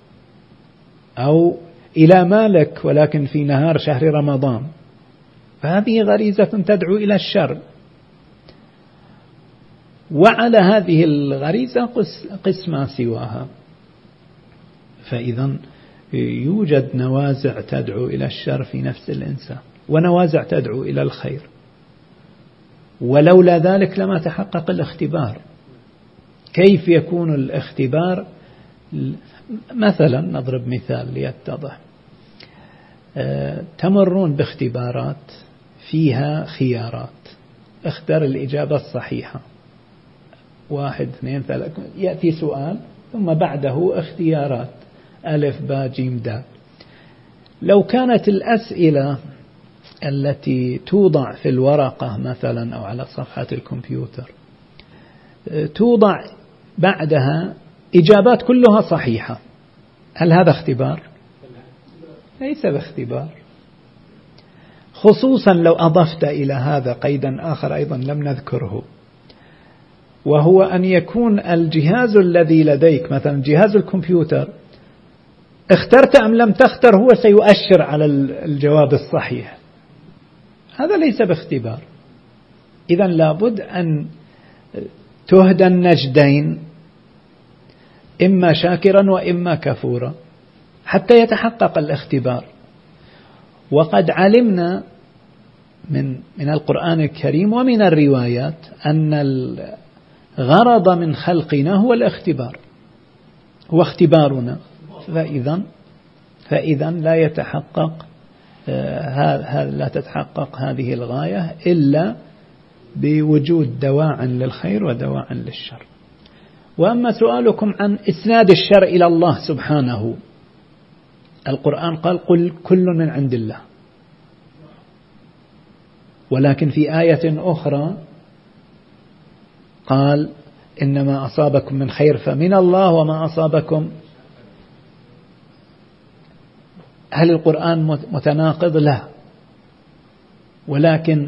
A: أو إلى مالك ولكن في نهار شهر رمضان، فهذه غريزة تدعو إلى الشر. وعلى هذه الغريزة قس ما سواها. فإذا يوجد نوازع تدعو إلى الشر في نفس الإنسان، ونوازع تدعو إلى الخير، ولولا ذلك لما تحقق الاختبار. كيف يكون الاختبار؟ مثلا نضرب مثال ليتضح. تمرون باختبارات فيها خيارات، اختر الإجابة الصحيحة، 1 2 3، يأتي سؤال ثم بعده اختيارات ألف باء جيم دال. لو كانت الأسئلة التي توضع في الورقة مثلا أو على صفحة الكمبيوتر توضع بعدها إجابات كلها صحيحة، هل هذا اختبار؟ ليس باختبار. خصوصا لو أضفت إلى هذا قيدا آخر أيضا لم نذكره، وهو أن يكون الجهاز الذي لديك مثلا جهاز الكمبيوتر اخترت أم لم تختر هو سيؤشر على الجواب الصحيح، هذا ليس باختبار. إذن لابد أن تهدى النجدين، إما شاكرا وإما كفورا، حتى يتحقق الاختبار. وقد علمنا من القرآن الكريم ومن الروايات أن الغرض من خلقنا هو الاختبار، هو اختبارنا. فإذا لا يتحقق لا تتحقق هذه الغاية إلا بوجود دواع للخير ودواع للشر. وأما سؤالكم عن إسناد الشر إلى الله سبحانه، القرآن قال قل كل من عند الله، ولكن في آية أخرى قال إنما أصابكم من خير فمن الله وما أصابكم. هل القرآن متناقض؟ لا، ولكن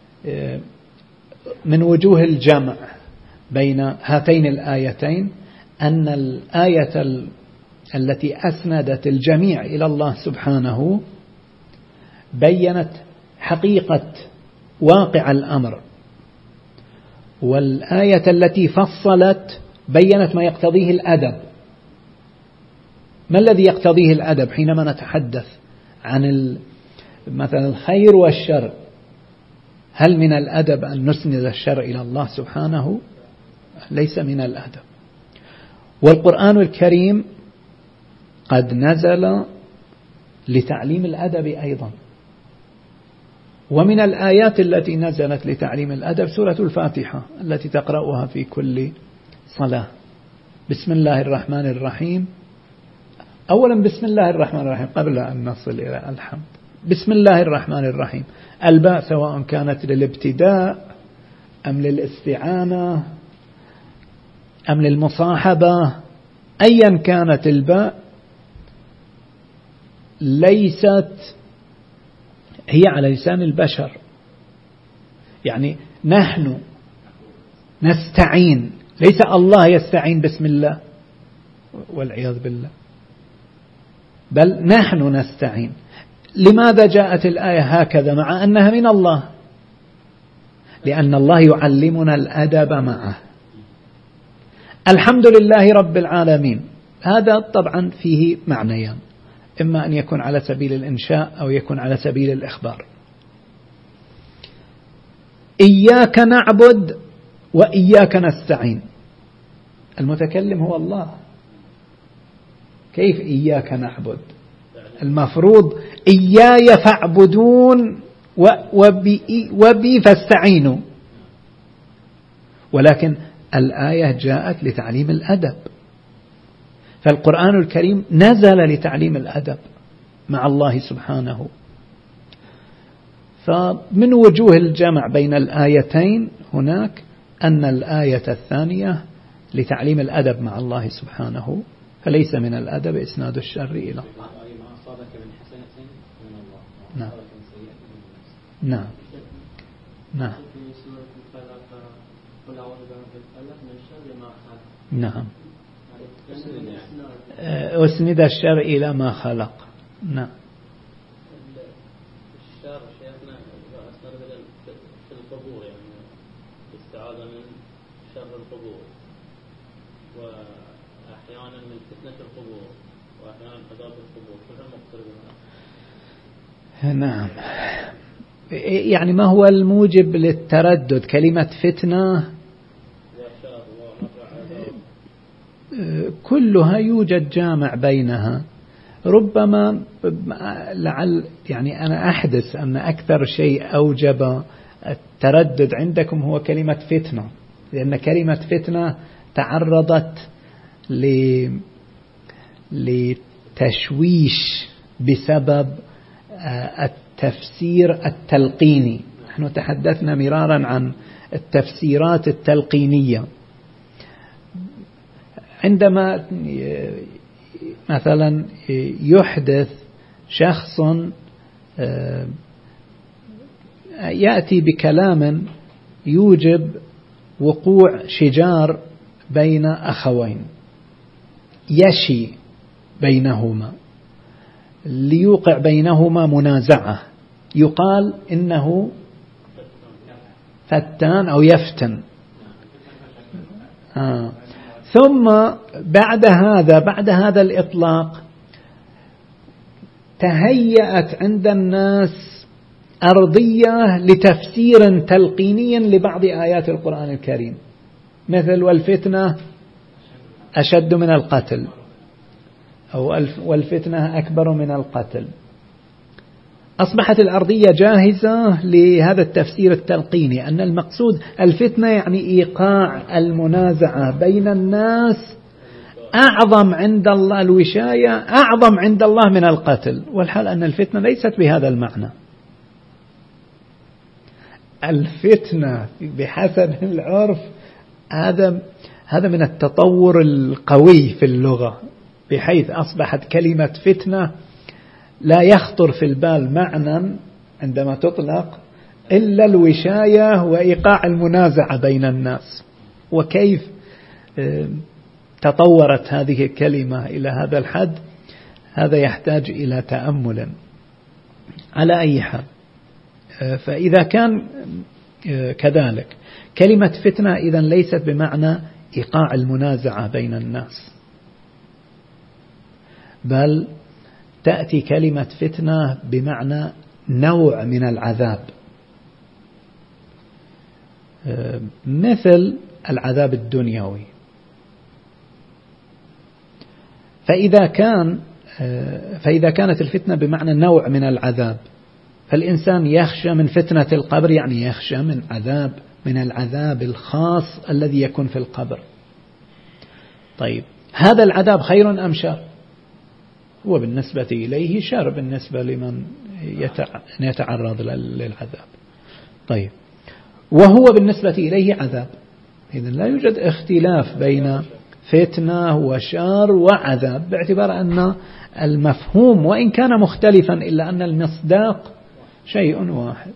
A: من وجوه الجمع بين هاتين الآيتين أن الآية التي أسندت الجميع إلى الله سبحانه بيّنت حقيقة واقع الأمر، والآية التي فصلت بيّنت ما يقتضيه الأدب. ما الذي يقتضيه الأدب حينما نتحدث عن مثلا الخير والشر؟ هل من الأدب أن نسند الشر إلى الله سبحانه؟ ليس من الأدب. والقرآن الكريم قد نزل لتعليم الأدب أيضا. ومن الآيات التي نزلت لتعليم الأدب سورة الفاتحة التي تقرأها في كل صلاة. بسم الله الرحمن الرحيم. أولا بسم الله الرحمن الرحيم قبل أن نصل إلى الحمد. بسم الله الرحمن الرحيم، الباء سواء كانت للابتداء أم للاستعانة أم للمصاحبة، أيا كانت الباء ليست هي على لسان البشر. يعني نحن نستعين، ليس الله يستعين بسم الله والعياذ بالله، بل نحن نستعين. لماذا جاءت الآية هكذا مع أنها من الله؟ لأن الله يعلمنا الأدب معه. الحمد لله رب العالمين، هذا طبعا فيه معنيان، إما أن يكون على سبيل الإنشاء أو يكون على سبيل الإخبار. إياك نعبد وإياك نستعين، المتكلم هو الله. كيف إياك نعبد؟ المفروض إياي فاعبدون وبي فاستعينوا، ولكن الآية جاءت لتعليم الأدب، فالقرآن الكريم نزل لتعليم الأدب مع الله سبحانه. فمن وجوه الجمع بين الآيتين هناك أن الآية الثانية لتعليم الأدب مع الله سبحانه، فليس من الأدب إسناد الشر إلى الله. نعم نعم نعم نعم، أسند الشر إلى ما خلق. نعم.
C: الشر شيخنا أسند في القبور، يعني الاستعاذة من شر القبور، وأحيانا من فتنة القبور، وأحيانا عذاب القبور، كلها مقتربة.
A: نعم، يعني ما هو الموجب للتردد؟ كلمة فتنة كلها يوجد جامع بينها. ربما لعل يعني أنا أحدث أن أكثر شيء أوجب التردد عندكم هو كلمة فتنة، لأن كلمة فتنة تعرضت لتشويش بسبب التفسير التلقيني. نحن تحدثنا مرارا عن التفسيرات التلقينية. عندما مثلا يحدث شخص يأتي بكلام يوجب وقوع شجار بين أخوين، يشي بينهما ليوقع بينهما منازعة، يقال إنه فتان أو يفتن. ثم بعد هذا الإطلاق تهيأت عند الناس أرضية لتفسير تلقيني لبعض آيات القرآن الكريم، مثل والفتنة أشد من القتل، أو والفتنة أكبر من القتل. أصبحت الأرضية جاهزة لهذا التفسير التلقيني، أن المقصود الفتنة يعني إيقاع المنازعة بين الناس أعظم عند الله، الوشاية أعظم عند الله من القتل، والحال أن الفتنة ليست بهذا المعنى. الفتنة بحسب العرف هذا من التطور القوي في اللغة، بحيث أصبحت كلمة فتنة لا يخطر في البال معنى عندما تطلق إلا الوشاية وإيقاع المنازعة بين الناس. وكيف تطورت هذه الكلمة إلى هذا الحد هذا يحتاج إلى تأمل. على أي حال، فإذا كان كذلك كلمة فتنة إذن ليست بمعنى إيقاع المنازعة بين الناس، بل تأتي كلمة فتنة بمعنى نوع من العذاب، مثل العذاب الدنيوي. فإذا كانت الفتنة بمعنى نوع من العذاب، فالإنسان يخشى من فتنة القبر، يعني يخشى من العذاب الخاص الذي يكون في القبر. طيب هذا العذاب خير أم شر؟ هو بالنسبة إليه شر بالنسبة لمن يتعرض للعذاب. طيب وهو بالنسبة إليه عذاب. إذن لا يوجد اختلاف بين فتنة وشر وعذاب، باعتبار أن المفهوم وإن كان مختلفا إلا أن المصداق شيء واحد.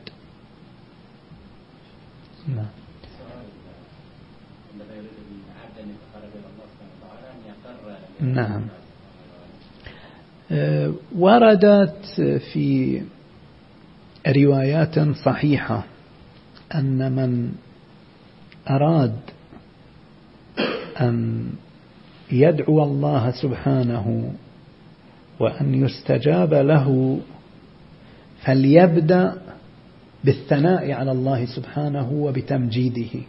A: نعم. وردت في روايات صحيحة أن من أراد أن يدعو الله سبحانه وأن يستجاب له فليبدأ بالثناء على الله سبحانه وبتمجيده،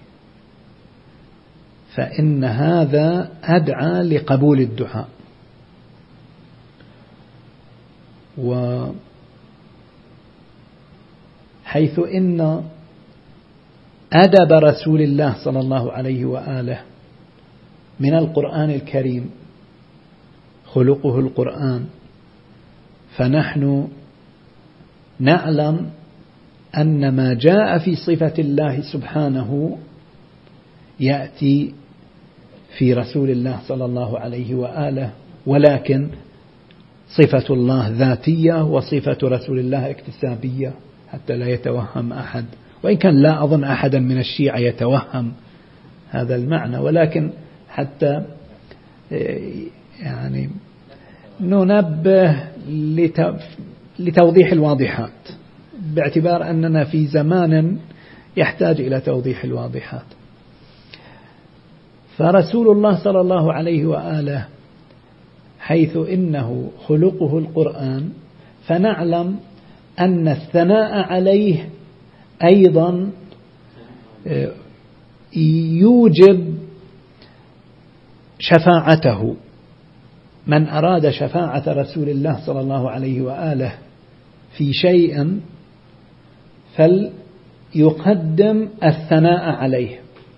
A: فإن هذا أدعى لقبول الدعاء. وحيث إن أدب رسول الله صلى الله عليه وآله من القرآن الكريم خلقه القرآن، فنحن نعلم أن ما جاء في صفة الله سبحانه يأتي في رسول الله صلى الله عليه وآله، ولكن صفة الله ذاتية وصفة رسول الله اكتسابية، حتى لا يتوهم أحد، وإن كان لا أظن أحدا من الشيعة يتوهم هذا المعنى، ولكن حتى يعني ننبه لتوضيح الواضحات، باعتبار أننا في زمان يحتاج إلى توضيح الواضحات. فرسول الله صلى الله عليه وآله حيث إنه خلقه القرآن، فنعلم أن الثناء عليه أيضا يوجب شفاعته. من أراد شفاعة رسول الله صلى الله عليه وآله في شيء فليقدم الثناء عليه.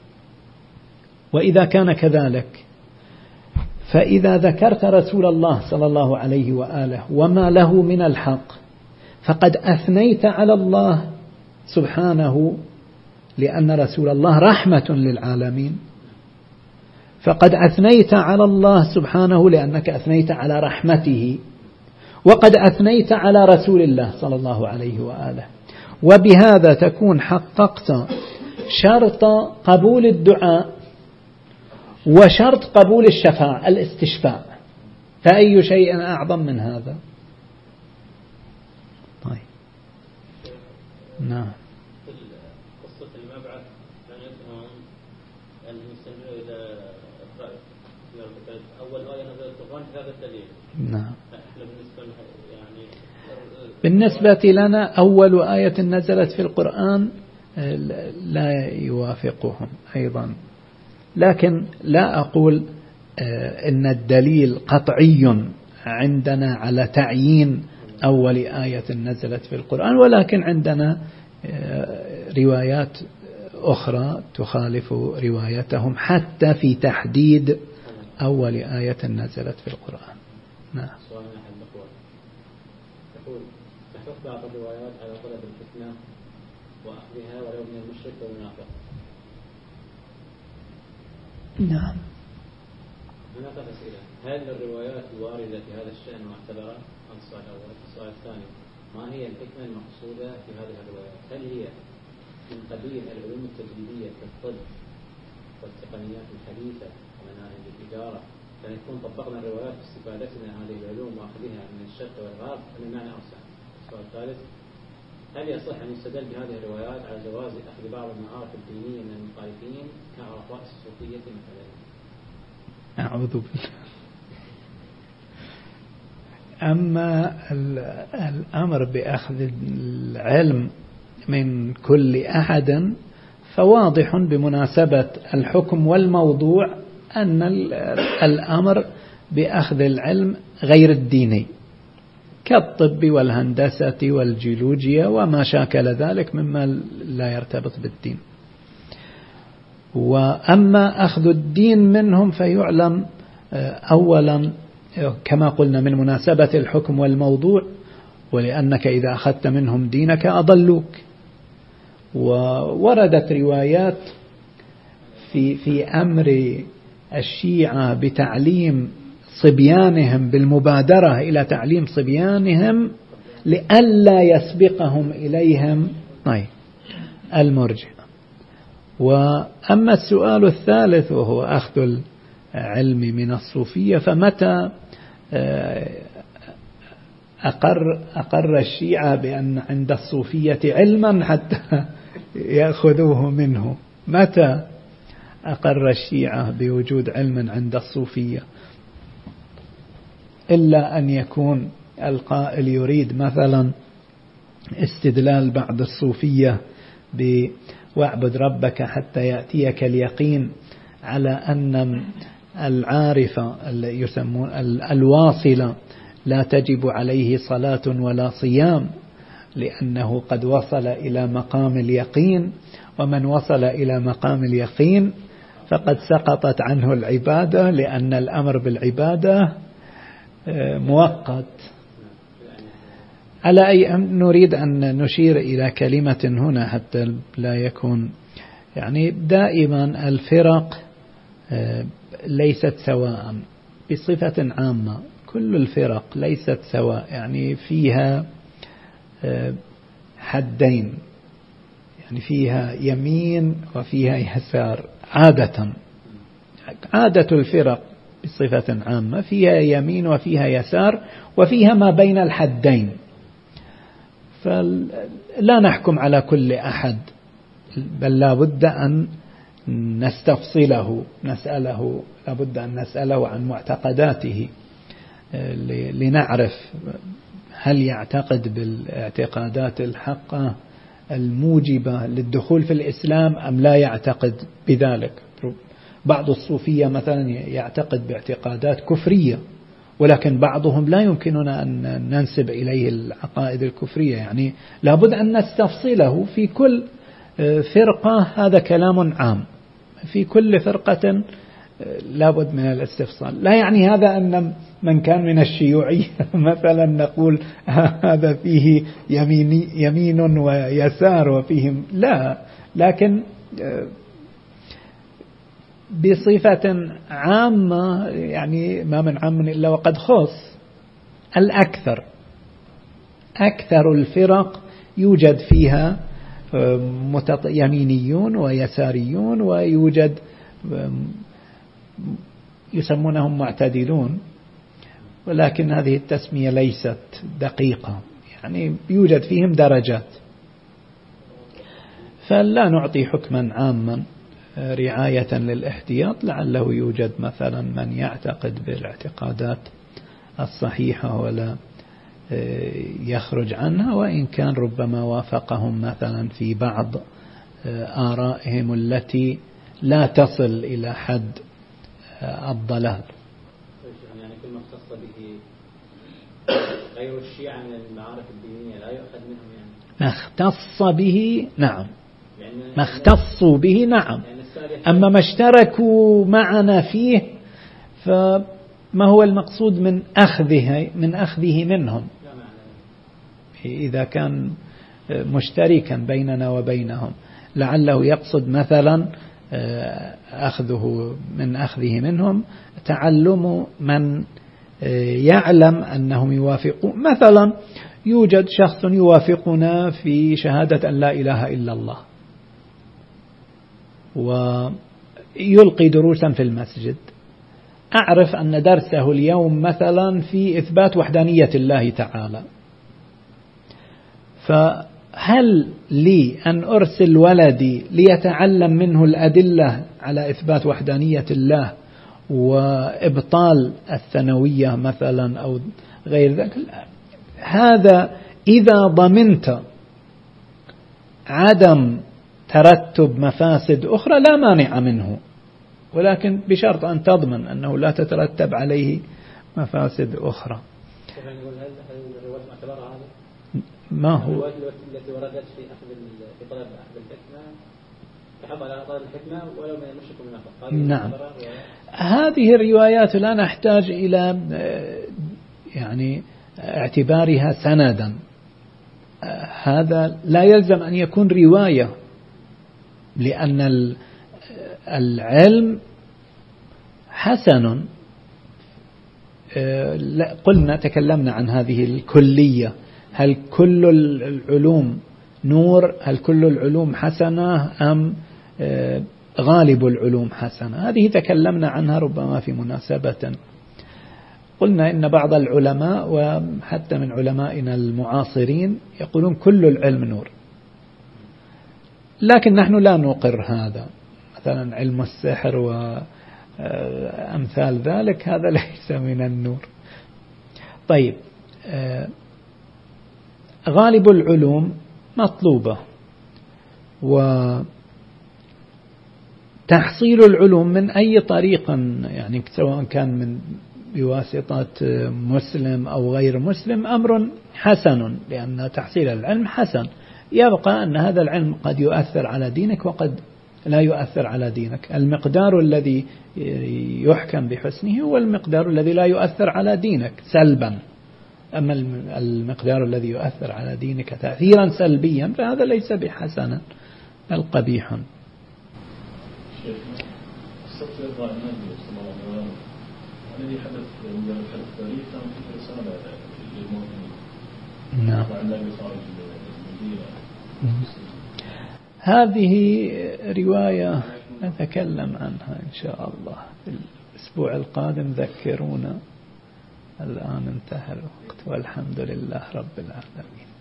A: وإذا كان كذلك فإذا ذكرت رسول الله صلى الله عليه وآله وما له من الحق فقد أثنيت على الله سبحانه، لأن رسول الله رحمة للعالمين، فقد أثنيت على الله سبحانه لأنك أثنيت على رحمته، وقد أثنيت على رسول الله صلى الله عليه وآله، وبهذا تكون حققت شرط قبول الدعاء وشرط قبول الشفاعة الاستشفاء، فأي شيء أعظم من هذا؟ طيب نعم.
C: قصة المبعث كان يفهم أن يستمر إلى الرأي. أول آية نزلت القرآن هذا الدليل.
A: نعم.
C: إحنا
A: بالنسبة لنا أول آية نزلت في القرآن لا يوافقهم أيضا، لكن لا أقول إن الدليل قطعي عندنا على تعيين أول آية نزلت في القرآن، ولكن عندنا روايات أخرى تخالف روايتهم حتى في تحديد أول آية نزلت في القرآن. نعم.
C: يقول نحط بعض الروايات على طلب الفتنة وأخذها ولو من المشرك والمنافق.
A: نعم.
C: هناك أسئلة: هل الروايات الواردة في هذا الشأن معتبرة؟ السؤال الأول. السؤال الثاني: ما هي الحكمة المقصودة في هذه الروايات؟ هل هي من قبيل العلوم التجريبية كالطب والتقنيات الحديثة ومناهج التجارة، فنكون طبقنا الروايات باستفادتنا هذه العلوم وأخذها من الشرق والغرب، أم المعنى أوسع؟ السؤال الثالث: هل يصح أن يستدل بهذه الروايات على جواز أخذ بعض المعارف الدينية من المخالفين كعرفاء الصوفية مثلا؟
A: أعوذ بالله. أما الأمر بأخذ العلم من كل أحد فواضح بمناسبة الحكم والموضوع أن الأمر بأخذ العلم غير الديني كالطب والهندسة والجيولوجيا وما شاكل ذلك مما لا يرتبط بالدين. وأما أخذ الدين منهم فيعلم أولا كما قلنا من مناسبة الحكم والموضوع، ولأنك إذا أخذت منهم دينك أضلوك. ووردت روايات في أمر الشيعة بتعليم صبيانهم، بالمبادرة إلى تعليم صبيانهم لئلا يسبقهم إليهم المرجع. وأما السؤال الثالث وهو أخذ العلم من الصوفية، فمتى أقر الشيعة بأن عند الصوفية علما حتى يأخذوه منه؟ متى أقر الشيعة بوجود علم عند الصوفية؟ إلا أن يكون القائل يريد مثلا استدلال بعض الصوفية واعبد ربك حتى يأتيك اليقين على أن العارفة يسمون الواصلة لا تجب عليه صلاة ولا صيام لأنه قد وصل إلى مقام اليقين، ومن وصل إلى مقام اليقين فقد سقطت عنه العبادة لأن الأمر بالعبادة مؤقت. على أي نريد أن نشير إلى كلمة هنا حتى لا يكون يعني دائما الفرق ليست سواء بصفة عامة، كل الفرق ليست سواء، يعني فيها حدين، يعني فيها يمين وفيها يسار. عادة الفرق بصفة عامة فيها يمين وفيها يسار وفيها ما بين الحدين، فلا نحكم على كل أحد، بل لا بد أن نستفصله، نسأله، لا بد أن نسأله عن معتقداته لنعرف هل يعتقد بالاعتقادات الحقة الموجبة للدخول في الإسلام أم لا يعتقد بذلك. بعض الصوفية مثلا يعتقد باعتقادات كفرية، ولكن بعضهم لا يمكننا أن ننسب إليه العقائد الكفرية، يعني لابد أن نستفصله في كل فرقة. هذا كلام عام، في كل فرقة لابد من الاستفصال. لا يعني هذا أن من كان من الشيوعية مثلا نقول هذا فيه يمين ويسار وفيهم لا، لكن بصفة عامة يعني ما من عام إلا وقد خص. أكثر الفرق يوجد فيها يمينيون ويساريون، ويوجد يسمونهم معتدلون، ولكن هذه التسمية ليست دقيقة، يعني يوجد فيهم درجات. فلا نعطي حكما عاما رعاية للاحتياط، لعله يوجد مثلا من يعتقد بالاعتقادات الصحيحة ولا يخرج عنها، وإن كان ربما وافقهم مثلا في بعض آرائهم التي لا تصل إلى حد الضلال.
C: يعني كل ما اختص به غير الشيعة من المعارف الدينية لا يؤخذ منهم، يعني
A: ما اختص به نعم، ما اختصوا به نعم، أما ما اشتركوا معنا فيه فما هو المقصود من أخذه منهم. إذا كان مشتركا بيننا وبينهم، لعله يقصد مثلا أخذه منهم تعلم من يعلم أنهم يوافقون. مثلا يوجد شخص يوافقنا في شهادة أن لا إله إلا الله ويلقي دروسا في المسجد، أعرف أن درسه اليوم مثلا في إثبات وحدانية الله تعالى، فهل لي أن أرسل ولدي ليتعلم منه الأدلة على إثبات وحدانية الله وإبطال الثانوية مثلا أو غير ذلك؟ هذا إذا ضمنت عدم ترتب مفاسد أخرى لا مانع منه، ولكن بشرط أن تضمن أنه لا تترتب عليه مفاسد أخرى. ما هو
C: التي وردت في طلب أخذ الحكمة تحضر على طلب الحكمة ولو من المشرك والمنافق؟
A: نعم، هذه الروايات لا نحتاج إلى يعني اعتبارها سندا، هذا لا يلزم أن يكون رواية، لأن العلم حسن. قلنا تكلمنا عن هذه الكلية، هل كل العلوم نور؟ هل كل العلوم حسنة أم غالب العلوم حسنة؟ هذه تكلمنا عنها ربما في مناسبة. قلنا إن بعض العلماء وحتى من علمائنا المعاصرين يقولون كل العلم نور، لكن نحن لا نقر هذا. مثلا علم السحر وأمثال ذلك هذا ليس من النور. طيب، غالب العلوم مطلوبة، وتحصيل العلوم من أي طريق، يعني سواء كان من بواسطة مسلم أو غير مسلم أمر حسن، لأن تحصيل العلم حسن. يبقى أن هذا العلم قد يؤثر على دينك وقد لا يؤثر على دينك. المقدار الذي يحكم بحسنه هو المقدار الذي لا يؤثر على دينك سلبا، أما المقدار الذي يؤثر على دينك تأثيرا سلبيا فهذا ليس بحسنا بل قبيح.
D: الذي حدث من الحدث التاريخ كان في رسالة للمؤمنين.
A: نعم.
D: وعن النبي خارج المدينة.
A: هذه رواية نتكلم عنها إن شاء الله في الأسبوع القادم. ذكرونا، الآن انتهى الوقت، والحمد لله رب العالمين.